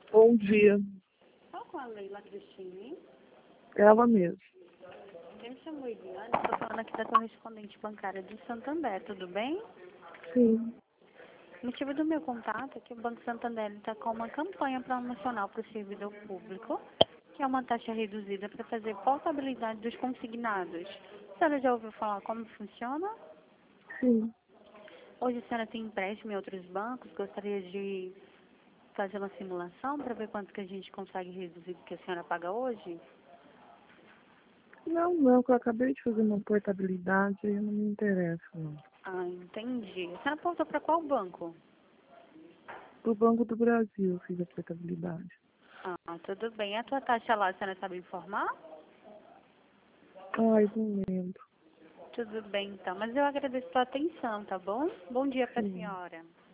Bom dia. Fala com a Leila Cristine. Ela mesma. Eu me chamo Eliane, estou falando aqui da correspondente bancária do Santander, tudo bem? Sim. O motivo do meu contato é que o Banco Santander está com uma campanha promocional para o servidor público, que é uma taxa reduzida para fazer portabilidade dos consignados. A senhora já ouviu falar como funciona? Sim. Hoje a senhora tem empréstimo em outros bancos, gostaria de fazer uma simulação para ver quanto que a gente consegue reduzir do que a senhora paga hoje? Não, que eu acabei de fazer uma portabilidade e não me interessa, não. Ah, entendi. A senhora apontou para qual banco? Do Banco do Brasil eu fiz a portabilidade. Ah, tudo bem. A tua taxa lá, a senhora sabe informar? Ai, não lembro. Tudo bem, então. Mas eu agradeço a tua atenção, tá bom? Bom dia para a Sim. senhora.